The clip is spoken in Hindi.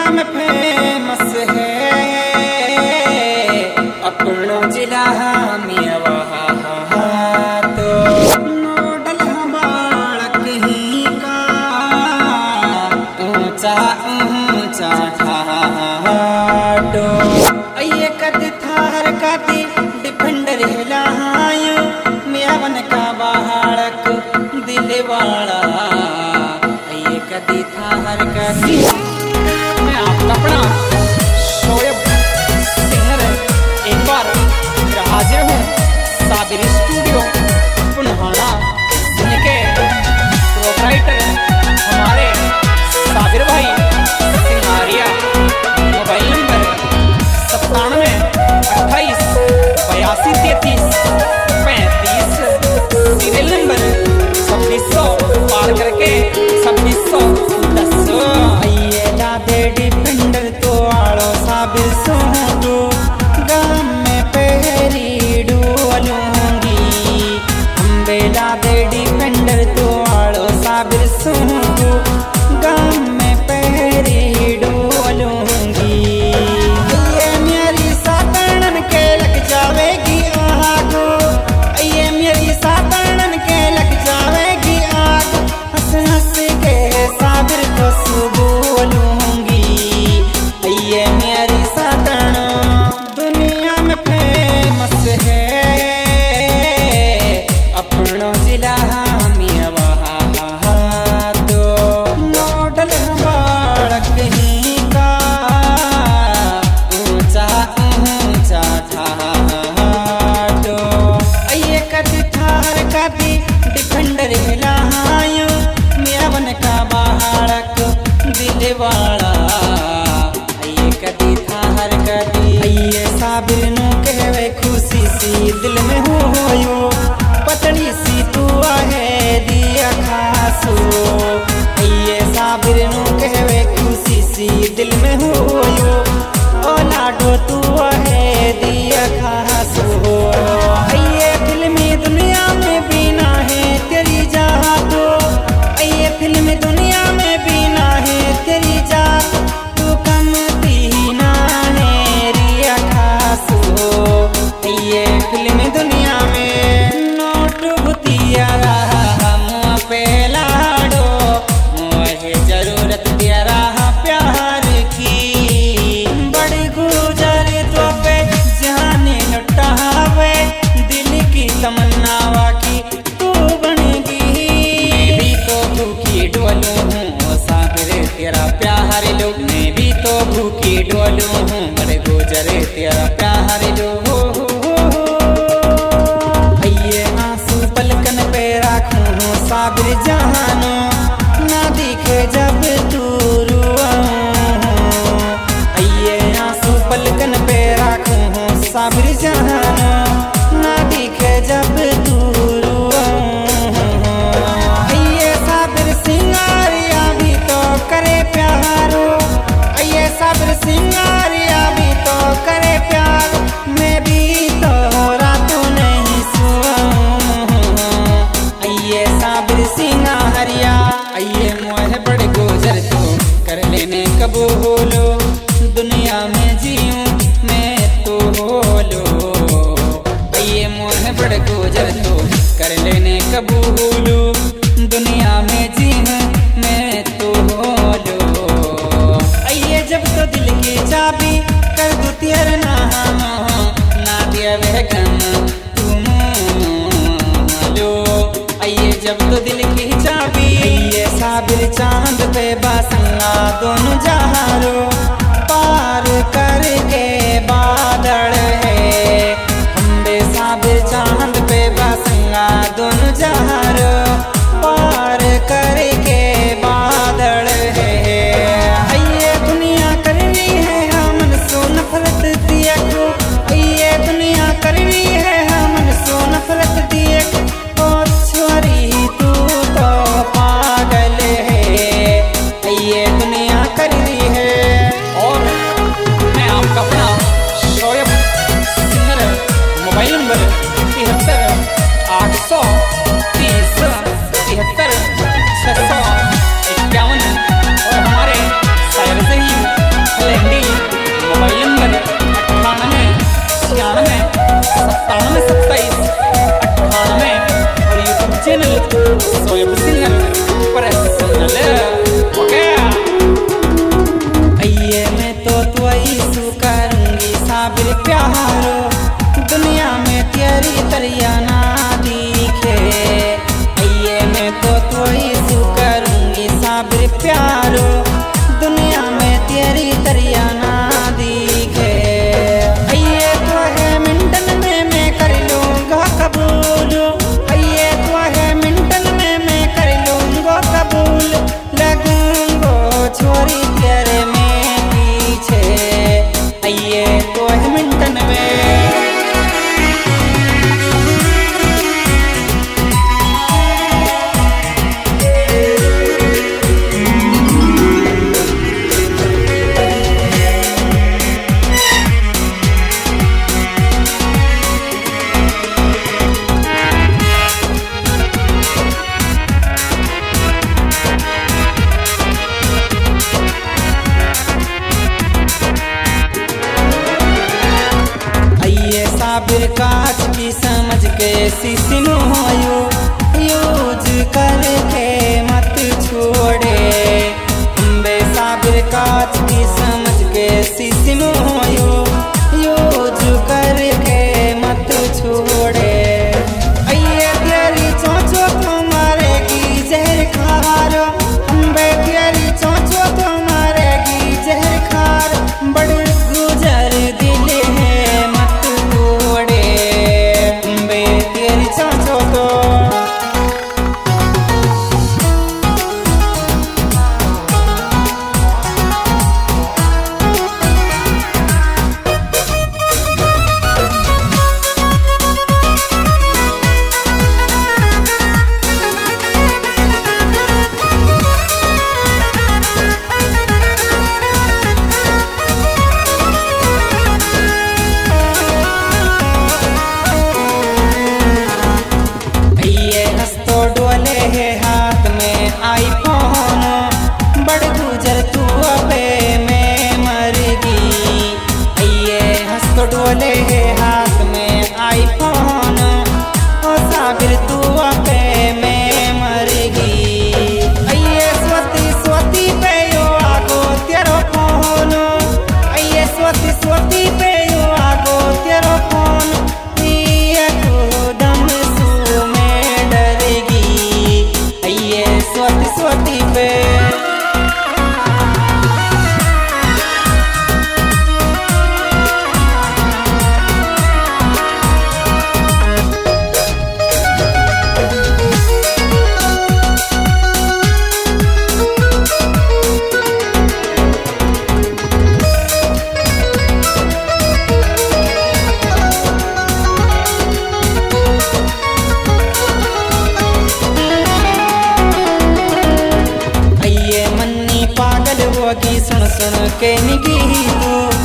में फेमस है अपनो जिला मियावा तो नोडल बालक ही का ऊंचा ऊंचा ठाडो ये कद थार काती डिफेंडर हिलायो मियावन का बालक दिल वाला ये कदी थार काती। मैं आपका अपना शोएब सिंगर एक बार हाजिर हूँ साबिर स्टूडियो पुनहाना जिनके प्रोपराइटर हमारे साबिर भाई Singaria. Mobile number 97 28 82 33 35। Serial number 2600 पार करके 2610। ये लादे डिफेंडर तो आड़ो साबिर सोडो गाम में पहरी डूलूंगी अम्बे लादे डिफेंडर तो आड़ो साबिर सोडो गाम में पहरी डूलूंगी। ये मेरी सातन के लग जावेगी आगो ये मेरी सातन के लग जावेगी आगो हंस हंस के साबिर को बोलूंगी। ये मेरी सातन दुनिया में फेमस है अपनो जिला मियावा तो नोडल बालक ही का ऊंचा ऊंचा ठाडो ये कदी थार काती डिफेंडर हिलायो मियावन का बालक दिल वाला ये कदी थार काती। ये साबिर नु कहवे खुशी सी दिल में होयो पतली सी तू है दिया खासो ये साबिर नु कहवे खुशी सी दिल में होयो ओ लाडो तू है दिया खासो। ये फिल्मी दुनिया में बिना है तेरी जादू ये फिल्मी दुनिया में बिना है तेरी जादू तू कम दीना है रिया खासो। ये फिल्मी दुनिया में नोट बुतिया रहा मुँह पे लाडो मुझे जरूरत दिया रहा प्यार की बड़ी गुजर तो पे जाने लुटावे दिल की तमन्नावा की तू बनेगी। मैं भी तो भूखी डोलू हूँ साबिर तेरा प्यार लो मैं भी तो भूखी डोलू हूँ बड़े गुजरे तेरा प्यार लो। ये आंसू पलकन पे राखूं साबिर जहानो ना दिखे जब तू रुआऊं। ये आंसू पलकन पे राखूं साबिर जहानो ना दिखे जब तू रुआऊं। ये साबिर सिंगारिया भी तो करे प्यारो ये साबिर सिंगारिया भी तो करे प्यार मैं भी तो रातों नहीं सोऊं। ये साबिर सिंगारिया ये मोह बड़े गुजर तो कर लेने कबूलो दुनिया में जीऊं मैं तो होलो। ये मोह बड़े गुजर तो कर लेने कबूलो दुनिया में जीऊं मैं तो होलो। ये जब तो दिल की चाबी कर दू तेरा नाम ना दिया वह गम तुम लो। ये जब तो दिल की चाबी ये साबिर चांद पे बासंगा दोनों जहारो पार करके बादल है हम साबिर चांद पे बासंगा दोनों जहारो पार करके बादल है। ये दुनिया करनी है हमन सो नफरत दिया को ये दुनिया करनी है हमन सो नफरत दिया को छोरी तू तो पागल है ये दुनिया करनी है। सिसनोयो यूज करके मत छोड़े बेसाबिर काच की समझ के सिसनोयो यूज करके मत छोड़े अये तेरी चोचो तुम्हारे की जहर खारो अम्बे तेरी चोचो तुम्हारे की जहर खार बड़ गुजर दिल है मत तोड़े अम्बे तेरी चोचो तो हाथ में आईफोन बड़ गुजर तू अबे मैं मर गई ये हंस तो डोले है हाथ में आईफोन ओ साबिर तू अबे मैं मर गई ये सोती सोती पे यो आगो तेरो फोन ये सोती सोती पे यो आगो तेरो फोन ये खुदम सू में डर गई सोती सोती पे पागल होगी सुन सुन के निगी तू